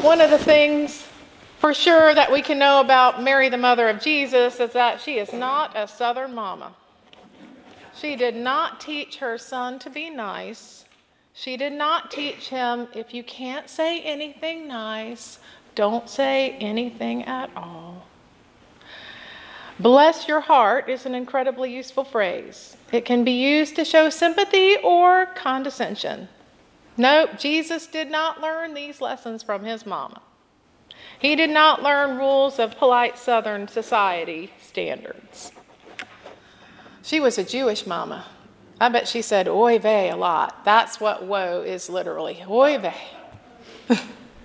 One of the things for sure that we can know about Mary, the mother of Jesus, is that she is not a Southern mama. She did not teach her son to be nice. She did not teach him, if you can't say anything nice, don't say anything at all. Bless your heart is an incredibly useful phrase. It can be used to show sympathy or condescension. Nope, Jesus did not learn these lessons from his mama. He did not learn rules of polite Southern society standards. She was a Jewish mama. I bet she said oy vey a lot. That's what woe is literally, oy vey.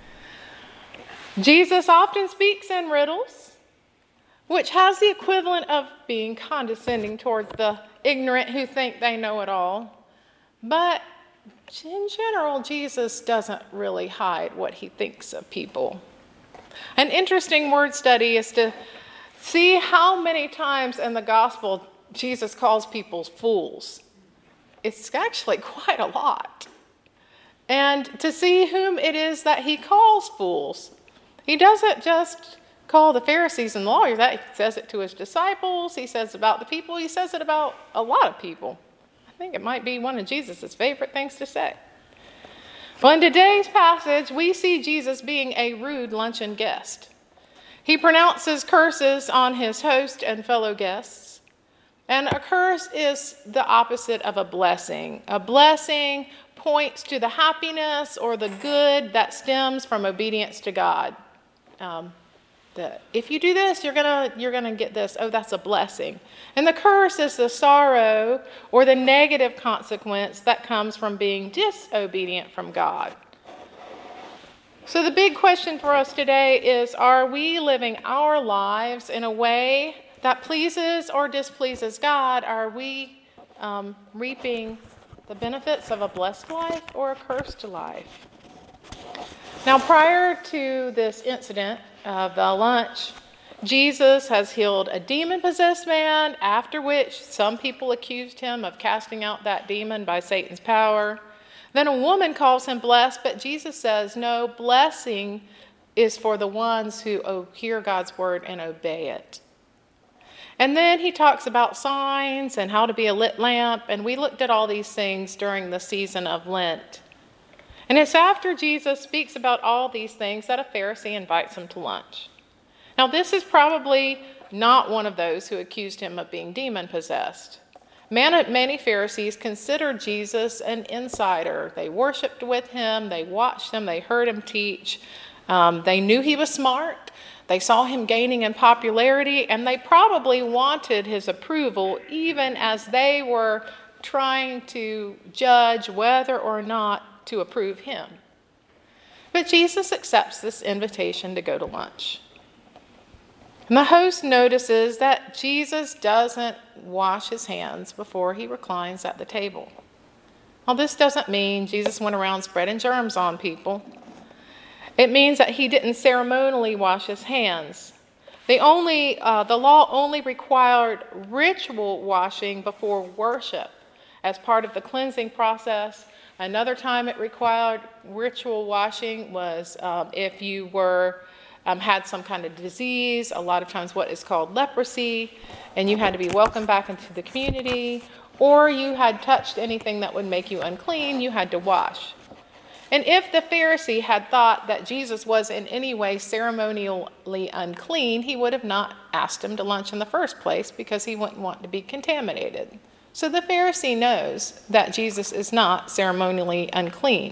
Jesus often speaks in riddles, which has the equivalent of being condescending towards the ignorant who think they know it all. But in general, Jesus doesn't really hide what he thinks of people. An interesting word study is to see how many times in the gospel Jesus calls people fools. It's actually quite a lot. And to see whom it is that he calls fools. He doesn't just call the Pharisees and lawyers. He says it to his disciples. He says about the people. He says it about a lot of people. I think it might be one of Jesus' favorite things to say. Well, in today's passage, we see Jesus being a rude luncheon guest. He pronounces curses on his host and fellow guests. And a curse is the opposite of a blessing. A blessing points to the happiness or the good that stems from obedience to God. If you do this, you're gonna get this. Oh, that's a blessing. And the curse is the sorrow or the negative consequence that comes from being disobedient from God. So the big question for us today is, are we living our lives in a way that pleases or displeases God? Are we reaping the benefits of a blessed life or a cursed life? Now, prior to this incident of the lunch, Jesus has healed a demon-possessed man, after which some people accused him of casting out that demon by Satan's power. Then a woman calls him blessed, but Jesus says, no, blessing is for the ones who hear God's word and obey it. And then he talks about signs and how to be a lit lamp, and we looked at all these things during the season of Lent. And it's after Jesus speaks about all these things that a Pharisee invites him to lunch. Now, this is probably not one of those who accused him of being demon-possessed. Many Pharisees considered Jesus an insider. They worshiped with him, they watched him, they heard him teach. They knew he was smart. They saw him gaining in popularity, and they probably wanted his approval even as they were trying to judge whether or not to approve him. But Jesus accepts this invitation to go to lunch. And the host notices that Jesus doesn't wash his hands before he reclines at the table. Well, this doesn't mean Jesus went around spreading germs on people. It means that he didn't ceremonially wash his hands. The law only required ritual washing before worship as part of the cleansing process. Another time it required ritual washing was if you had some kind of disease, a lot of times what is called leprosy, and you had to be welcomed back into the community, or you had touched anything that would make you unclean, you had to wash. And if the Pharisee had thought that Jesus was in any way ceremonially unclean, he would have not asked him to lunch in the first place because he wouldn't want to be contaminated. So the Pharisee knows that Jesus is not ceremonially unclean.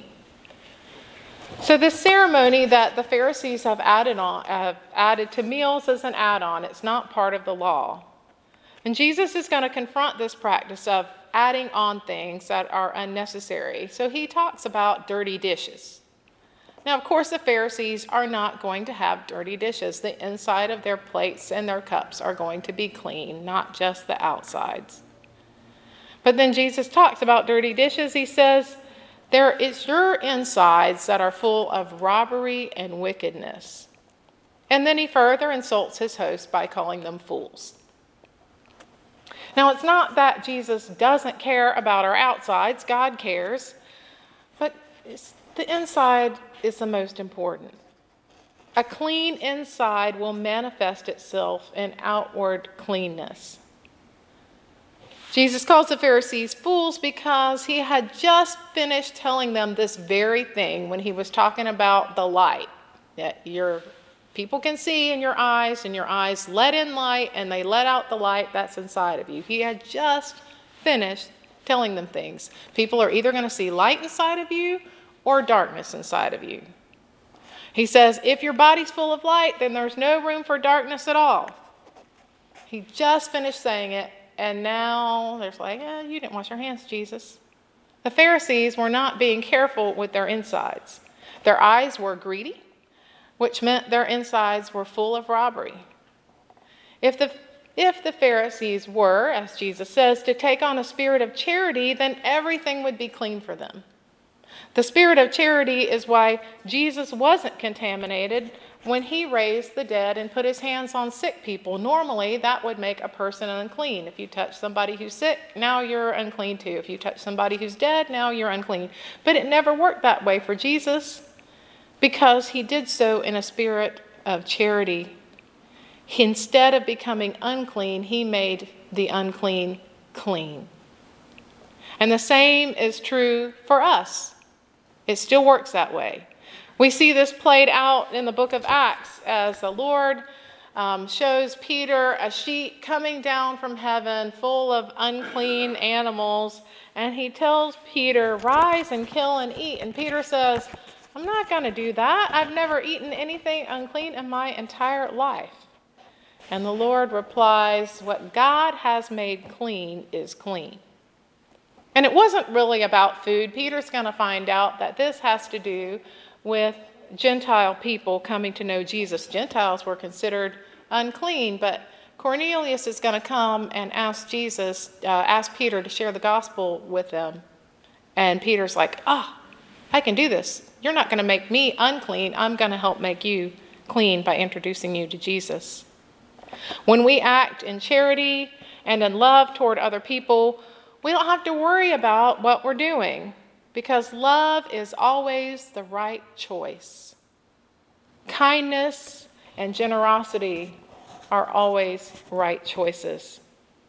So this ceremony that the Pharisees have added to meals as an add-on. It's not part of the law. And Jesus is going to confront this practice of adding on things that are unnecessary. So he talks about dirty dishes. Now, of course, the Pharisees are not going to have dirty dishes. The inside of their plates and their cups are going to be clean, not just the outsides. But then Jesus talks about dirty dishes. He says, there is your insides that are full of robbery and wickedness. And then he further insults his host by calling them fools. Now, it's not that Jesus doesn't care about our outsides. God cares. But the inside is the most important. A clean inside will manifest itself in outward cleanness. Jesus calls the Pharisees fools because he had just finished telling them this very thing when he was talking about the light. That your people can see in your eyes, and your eyes let in light, and they let out the light that's inside of you. He had just finished telling them things. People are either going to see light inside of you or darkness inside of you. He says, if your body's full of light, then there's no room for darkness at all. He just finished saying it, and now there's like, you didn't wash your hands, Jesus. The Pharisees were not being careful with their insides. Their eyes were greedy, which meant their insides were full of robbery. If the Pharisees were, as Jesus says, to take on a spirit of charity, then everything would be clean for them. The spirit of charity is why Jesus wasn't contaminated when he raised the dead and put his hands on sick people. Normally, that would make a person unclean. If you touch somebody who's sick, now you're unclean too. If you touch somebody who's dead, now you're unclean. But it never worked that way for Jesus because he did so in a spirit of charity. Instead of becoming unclean, he made the unclean clean. And the same is true for us. It still works that way. We see this played out in the book of Acts as the Lord shows Peter a sheet coming down from heaven full of unclean animals. And he tells Peter, rise and kill and eat. And Peter says, I'm not going to do that. I've never eaten anything unclean in my entire life. And the Lord replies, what God has made clean is clean. And it wasn't really about food. Peter's going to find out that this has to do with Gentile people coming to know Jesus. Gentiles were considered unclean, but Cornelius is going to come and ask Peter to share the gospel with them. And Peter's like, I can do this. You're not going to make me unclean. I'm going to help make you clean by introducing you to Jesus. When we act in charity and in love toward other people, we don't have to worry about what we're doing because love is always the right choice. Kindness and generosity are always right choices.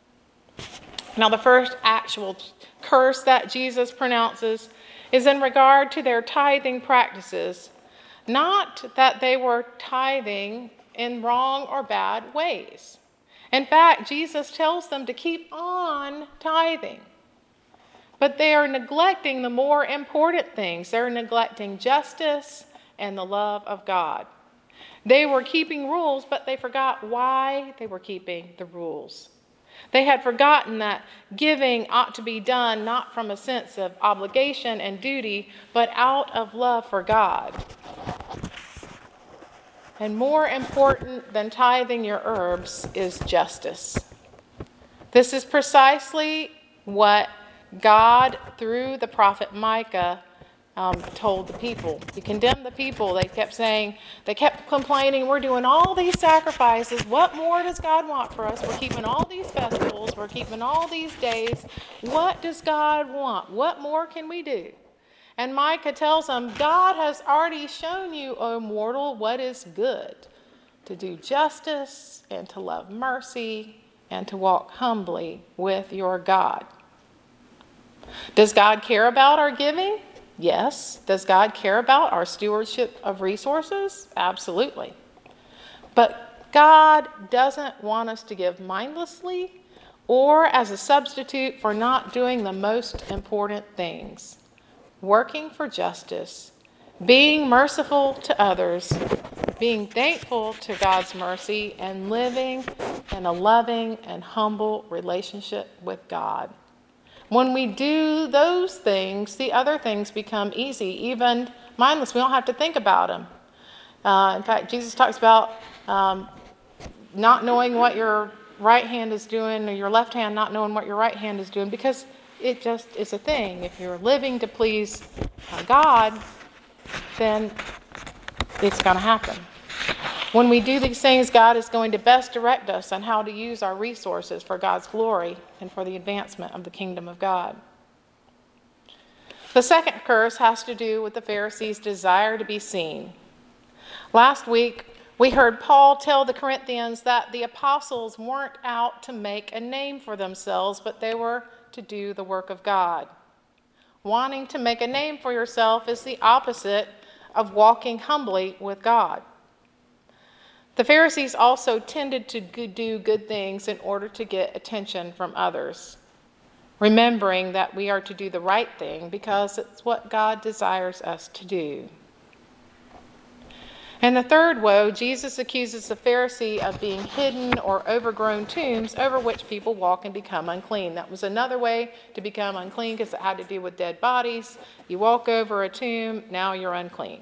Now, the first actual curse that Jesus pronounces is in regard to their tithing practices. Not that they were tithing in wrong or bad ways. In fact, Jesus tells them to keep on tithing. But they are neglecting the more important things. They're neglecting justice and the love of God. They were keeping rules, but they forgot why they were keeping the rules. They had forgotten that giving ought to be done not from a sense of obligation and duty, but out of love for God. And more important than tithing your herbs is justice. This is precisely what God, through the prophet Micah, told the people. He condemned the people. They kept complaining, we're doing all these sacrifices. What more does God want for us? We're keeping all these festivals. We're keeping all these days. What does God want? What more can we do? And Micah tells them, God has already shown you, O mortal, what is good. To do justice and to love mercy and to walk humbly with your God. Does God care about our giving? Yes. Does God care about our stewardship of resources? Absolutely. But God doesn't want us to give mindlessly or as a substitute for not doing the most important things. Working for justice, being merciful to others, being thankful to God's mercy, and living in a loving and humble relationship with God. When we do those things, the other things become easy, even mindless. We don't have to think about them. In fact, Jesus talks about not knowing what your right hand is doing, or your left hand not knowing what your right hand is doing, because it just is a thing. If you're living to please God, then it's going to happen. When we do these things, God is going to best direct us on how to use our resources for God's glory and for the advancement of the kingdom of God. The second curse has to do with the Pharisees' desire to be seen. Last week, we heard Paul tell the Corinthians that the apostles weren't out to make a name for themselves, but they were to do the work of God. Wanting to make a name for yourself is the opposite of walking humbly with God. The Pharisees also tended to do good things in order to get attention from others, remembering that we are to do the right thing because it's what God desires us to do. In the third woe, Jesus accuses the Pharisee of being hidden or overgrown tombs over which people walk and become unclean. That was another way to become unclean because it had to do with dead bodies. You walk over a tomb, now you're unclean.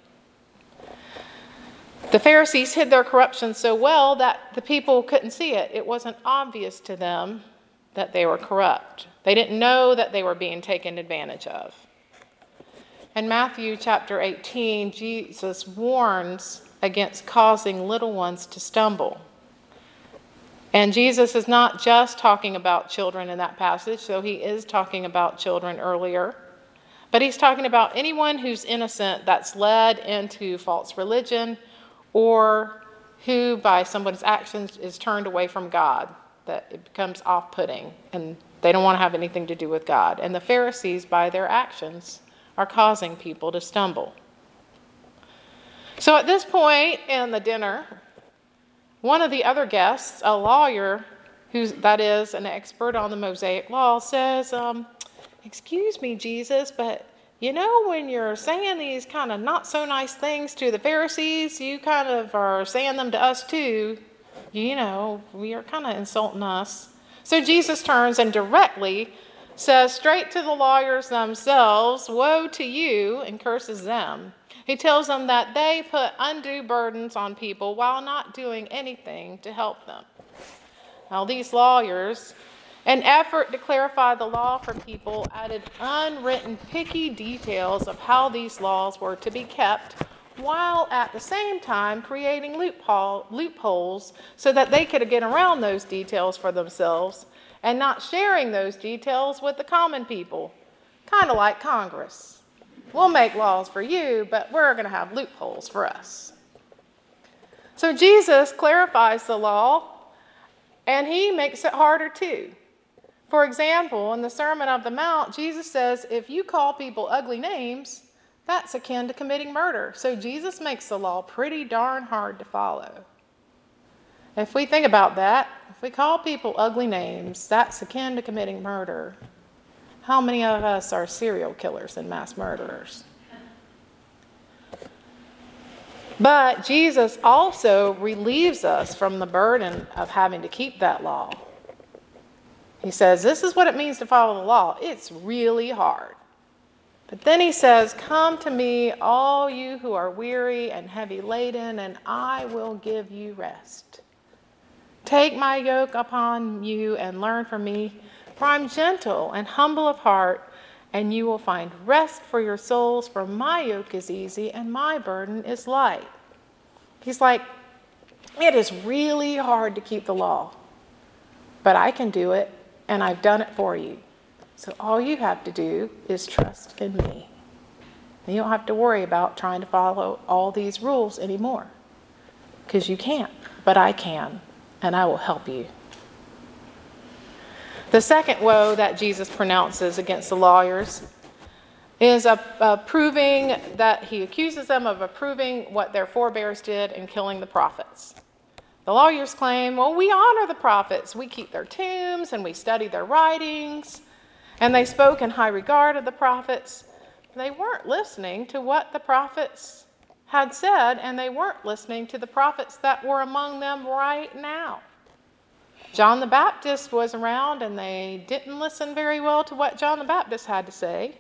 The Pharisees hid their corruption so well that the people couldn't see it. It wasn't obvious to them that they were corrupt. They didn't know that they were being taken advantage of. In Matthew chapter 18, Jesus warns against causing little ones to stumble. And Jesus is not just talking about children in that passage, though he is talking about children earlier. But he's talking about anyone who's innocent that's led into false religion or who by someone's actions is turned away from God, that it becomes off-putting and they don't want to have anything to do with God. And the Pharisees, by their actions, are causing people to stumble. So at this point in the dinner, one of the other guests, a lawyer, that is an expert on the Mosaic law, says, "Excuse me, Jesus, but you know when you're saying these kind of not so nice things to the Pharisees, you kind of are saying them to us too. You know, you're kind of insulting us." So Jesus turns and directly says straight to the lawyers themselves, "Woe to you," and curses them. He tells them that they put undue burdens on people while not doing anything to help them. Now, these lawyers, in effort to clarify the law for people, added unwritten, picky details of how these laws were to be kept, while at the same time creating loopholes so that they could get around those details for themselves and not sharing those details with the common people, kind of like Congress. We'll make laws for you, but we're going to have loopholes for us. So Jesus clarifies the law, and he makes it harder too. For example, in the Sermon on the Mount, Jesus says, if you call people ugly names, that's akin to committing murder. So Jesus makes the law pretty darn hard to follow. If we think about that, if we call people ugly names, that's akin to committing murder. How many of us are serial killers and mass murderers? But Jesus also relieves us from the burden of having to keep that law. He says, this is what it means to follow the law. It's really hard. But then he says, come to me, all you who are weary and heavy laden, and I will give you rest. Take my yoke upon you and learn from me, for I'm gentle and humble of heart, and you will find rest for your souls, for my yoke is easy and my burden is light. He's like, it is really hard to keep the law, but I can do it, and I've done it for you. So all you have to do is trust in me. And you don't have to worry about trying to follow all these rules anymore, because you can't, but I can, and I will help you. The second woe that Jesus pronounces against the lawyers is he accuses them of approving what their forebears did in killing the prophets. The lawyers claim, well, we honor the prophets. We keep their tombs and we study their writings. And they spoke in high regard of the prophets. They weren't listening to what the prophets had said, and they weren't listening to the prophets that were among them right now. John the Baptist was around, and they didn't listen very well to what John the Baptist had to say.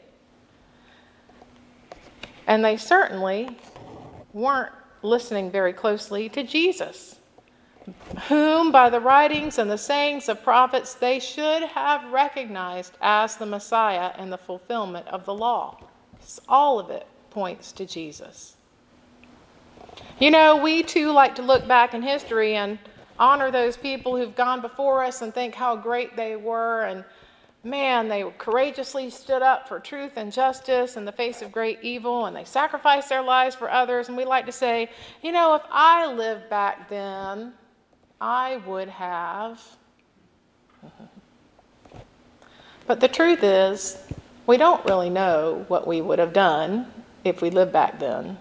And they certainly weren't listening very closely to Jesus, whom by the writings and the sayings of prophets they should have recognized as the Messiah and the fulfillment of the law. All of it points to Jesus. You know, we too like to look back in history and honor those people who've gone before us and think how great they were and man, they courageously stood up for truth and justice in the face of great evil, and they sacrificed their lives for others. And we like to say, you know, if I lived back then, I would have. But the truth is, we don't really know what we would have done if we lived back then.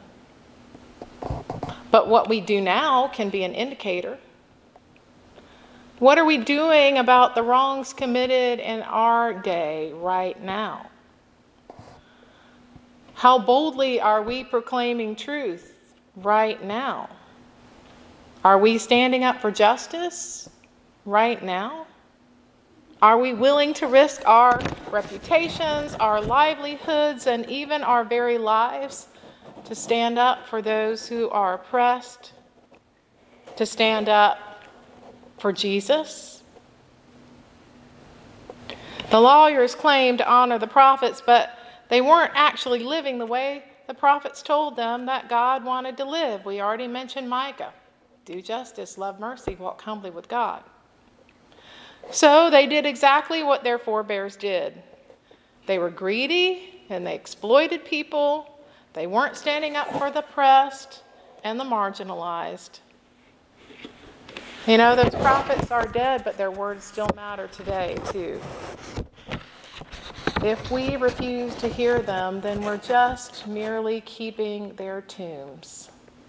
But what we do now can be an indicator. What are we doing about the wrongs committed in our day right now? How boldly are we proclaiming truth right now? Are we standing up for justice right now? Are we willing to risk our reputations, our livelihoods, and even our very lives to stand up for those who are oppressed, to stand up for Jesus? The lawyers claimed to honor the prophets, but they weren't actually living the way the prophets told them that God wanted to live. We already mentioned Micah. Do justice, love mercy, walk humbly with God. So they did exactly what their forebears did. They were greedy and they exploited people. They weren't standing up for the oppressed and the marginalized. You know, those prophets are dead, but their words still matter today, too. If we refuse to hear them, then we're just merely keeping their tombs.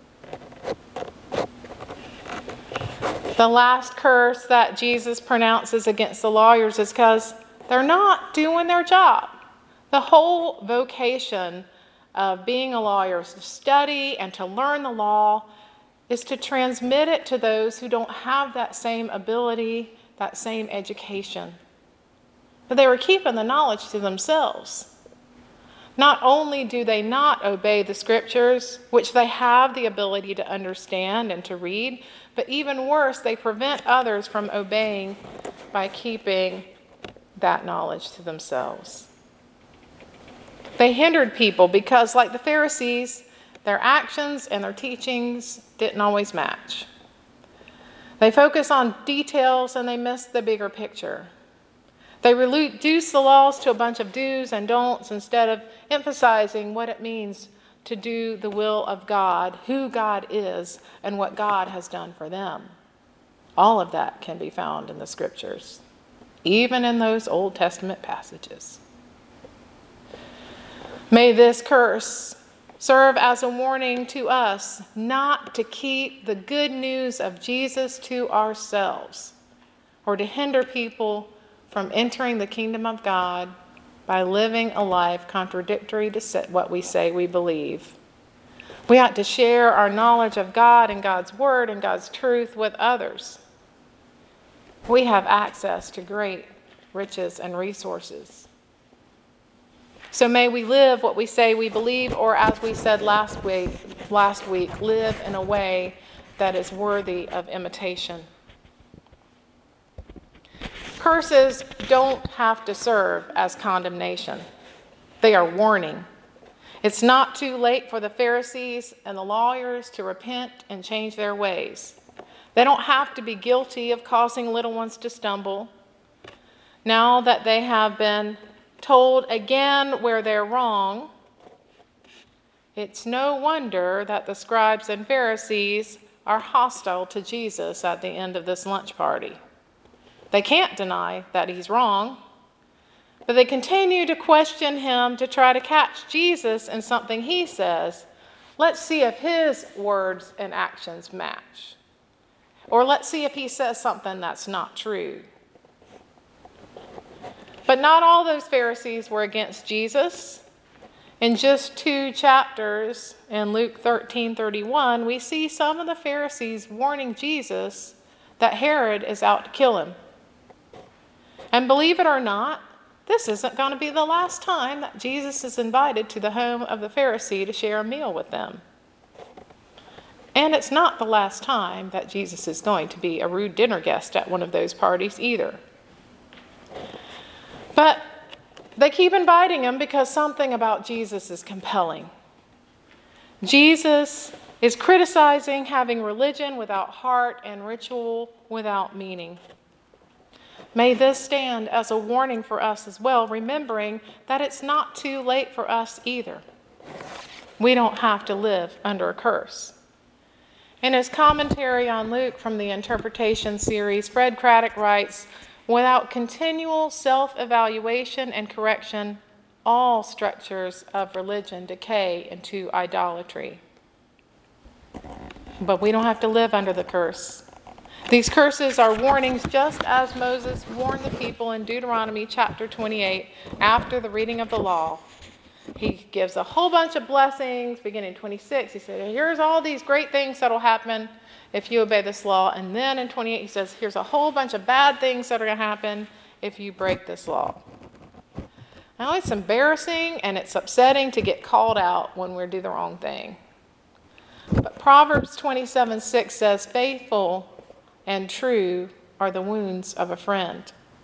The last curse that Jesus pronounces against the lawyers is because they're not doing their job. The whole vocation of being a lawyer is to study and to learn the law, is to transmit it to those who don't have that same ability, that same education. But they were keeping the knowledge to themselves. Not only do they not obey the scriptures, which they have the ability to understand and to read, but even worse, they prevent others from obeying by keeping that knowledge to themselves. They hindered people because, like the Pharisees, their actions and their teachings didn't always match. They focus on details and they miss the bigger picture. They reduce the laws to a bunch of do's and don'ts instead of emphasizing what it means to do the will of God, who God is, and what God has done for them. All of that can be found in the scriptures, even in those Old Testament passages. May this curse serve as a warning to us not to keep the good news of Jesus to ourselves or to hinder people from entering the kingdom of God by living a life contradictory to what we say we believe. We ought to share our knowledge of God and God's word and God's truth with others. We have access to great riches and resources. So may we live what we say we believe, or as we said last week, live in a way that is worthy of imitation. Curses don't have to serve as condemnation. They are warning. It's not too late for the Pharisees and the lawyers to repent and change their ways. They don't have to be guilty of causing little ones to stumble. Now that they have been told again where they're wrong, it's no wonder that the scribes and Pharisees are hostile to Jesus at the end of this lunch party. They can't deny that he's wrong, but they continue to question him to try to catch Jesus in something he says. Let's see if his words and actions match. Or let's see if he says something that's not true. But not all those Pharisees were against Jesus. In just 2 chapters in Luke 13:31, we see some of the Pharisees warning Jesus that Herod is out to kill him. And believe it or not, this isn't going to be the last time that Jesus is invited to the home of the Pharisee to share a meal with them. And it's not the last time that Jesus is going to be a rude dinner guest at one of those parties either. But they keep inviting him because something about Jesus is compelling. Jesus is criticizing having religion without heart and ritual without meaning. May this stand as a warning for us as well, remembering that it's not too late for us either. We don't have to live under a curse. In his commentary on Luke from the Interpretation series, Fred Craddock writes, "Without continual self-evaluation and correction, all structures of religion decay into idolatry." But we don't have to live under the curse. These curses are warnings, just as Moses warned the people in Deuteronomy chapter 28 after the reading of the law. He gives a whole bunch of blessings, beginning 26. He said, here's all these great things that will happen if you obey this law. And then in 28, he says, here's a whole bunch of bad things that are going to happen if you break this law. Now, it's embarrassing and it's upsetting to get called out when we do the wrong thing. But Proverbs 27:6 says, faithful and true are the wounds of a friend.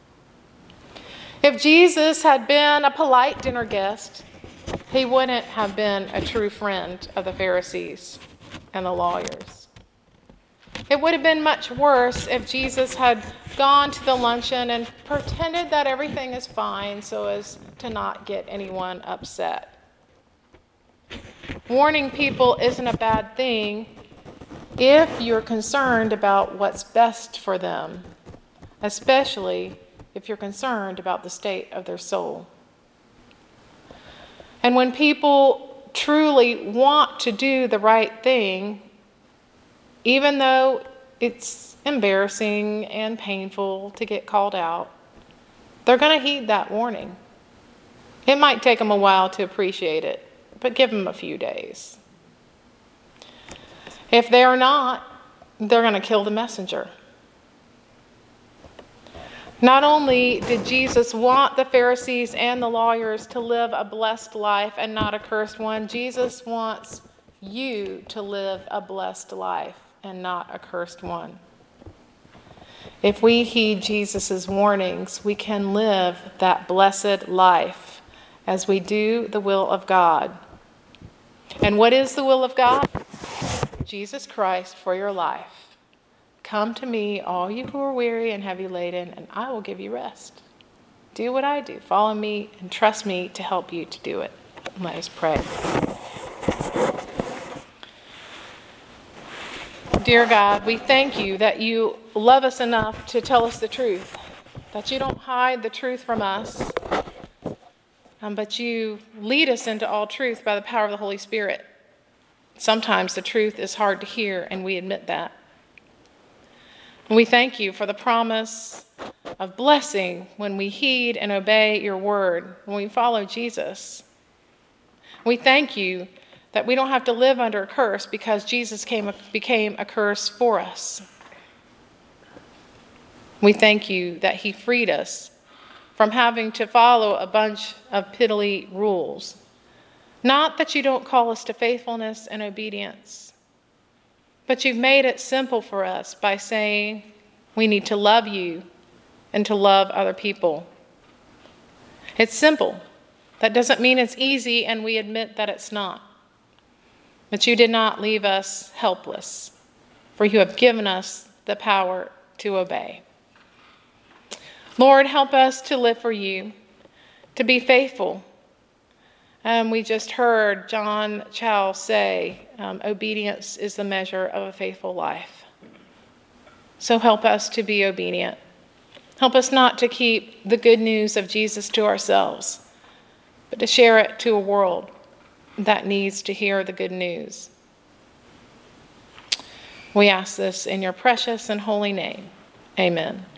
If Jesus had been a polite dinner guest, he wouldn't have been a true friend of the Pharisees and the lawyers. It would have been much worse if Jesus had gone to the luncheon and pretended that everything is fine so as to not get anyone upset. Warning people isn't a bad thing if you're concerned about what's best for them, especially if you're concerned about the state of their soul. And when people truly want to do the right thing, even though it's embarrassing and painful to get called out, they're going to heed that warning. It might take them a while to appreciate it, but give them a few days. If they're not, they're going to kill the messenger. Not only did Jesus want the Pharisees and the lawyers to live a blessed life and not a cursed one, Jesus wants you to live a blessed life and not a cursed one. If we heed Jesus' warnings, we can live that blessed life as we do the will of God. And what is the will of God? Jesus Christ for your life. Come to me, all you who are weary and heavy laden, and I will give you rest. Do what I do. Follow me and trust me to help you to do it. Let us pray. Dear God, we thank you that you love us enough to tell us the truth, that you don't hide the truth from us, but you lead us into all truth by the power of the Holy Spirit. Sometimes the truth is hard to hear, and we admit that. And we thank you for the promise of blessing when we heed and obey your word, when we follow Jesus. We thank you that we don't have to live under a curse because Jesus became a curse for us. We thank you that he freed us from having to follow a bunch of piddly rules. Not that you don't call us to faithfulness and obedience, but you've made it simple for us by saying we need to love you and to love other people. It's simple. That doesn't mean it's easy, and we admit that it's not. But you did not leave us helpless, for you have given us the power to obey. Lord, help us to live for you, to be faithful. We just heard John Chow say, obedience is the measure of a faithful life. So help us to be obedient. Help us not to keep the good news of Jesus to ourselves, but to share it to a world that needs to hear the good news. We ask this in your precious and holy name. Amen.